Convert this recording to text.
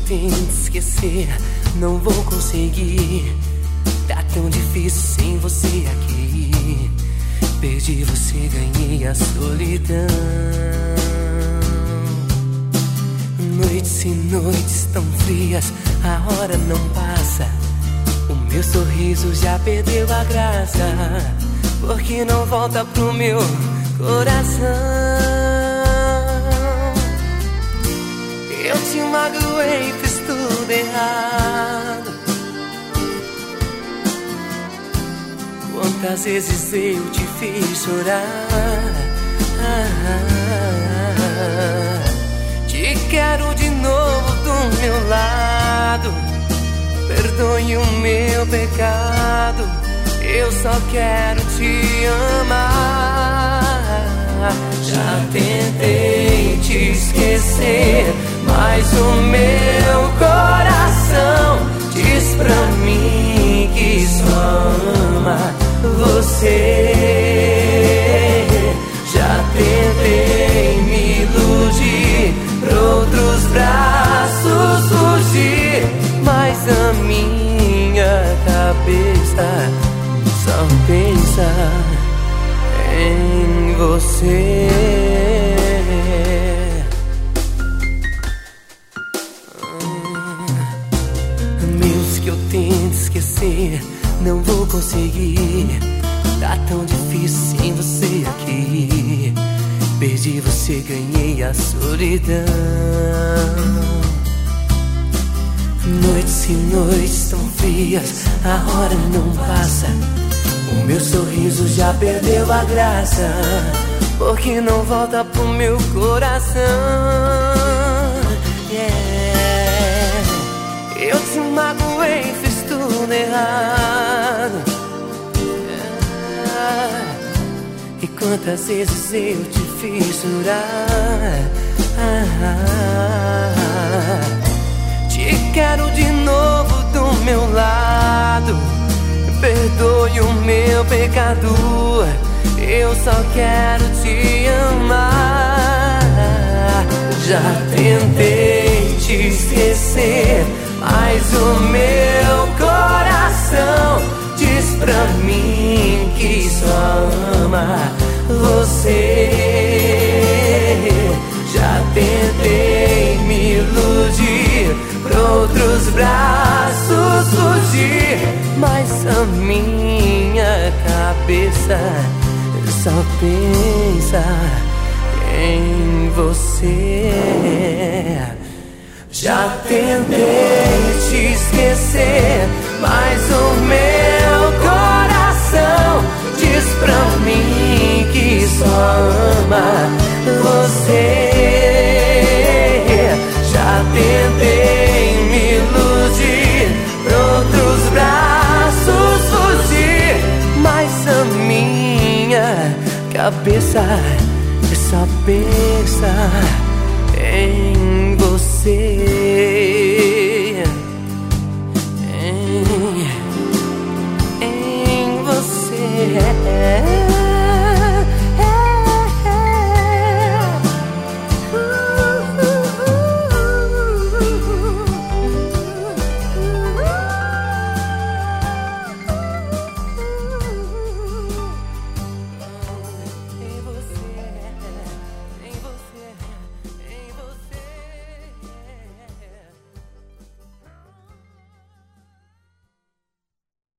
tento esquecer, não vou conseguir. Tá tão difícil sem você aqui. Perdi você, ganhei a solidão. Noites e noites tão frias, a hora não passa. O meu sorriso já perdeu a graça, porque não volta pro meu coração. Eu te magoei, fiz tudo errado. Quantas vezes eu te fiz chorar. Te quero de novo do meu lado. Perdoe o meu pecado, eu só quero te amar. Já tentei te esquecer, mas o meu coração diz pra mim que só ama você. Já tentei me iludir, pra outros braços fugir, mas a minha cabeça só pensa em você. Meus que eu tento esquecer, não vou conseguir. Tá tão difícil sem você aqui. Perdi você, ganhei a solidão. Noites e noites tão frias, a hora não passa. O meu sorriso já perdeu a graça, porque não volta pro meu coração. Yeah. Eu te magoei, fiz tudo errado. Yeah. E quantas vezes eu te fiz chorar. Te quero de novo do meu lado. Perdoe o meu pecado, eu só quero te amar. Já tentei te esquecer, mas o meu coração diz pra mim que só ama você. Já tentei me iludir, pra outros braços fugir, mas a minha cabeça só pensa em você. Já tentei te esquecer, mas o meu coração diz pra mim que só ama você. Já tentei me iludir, pra outros braços fugir, mas a minha cabeça só pensa em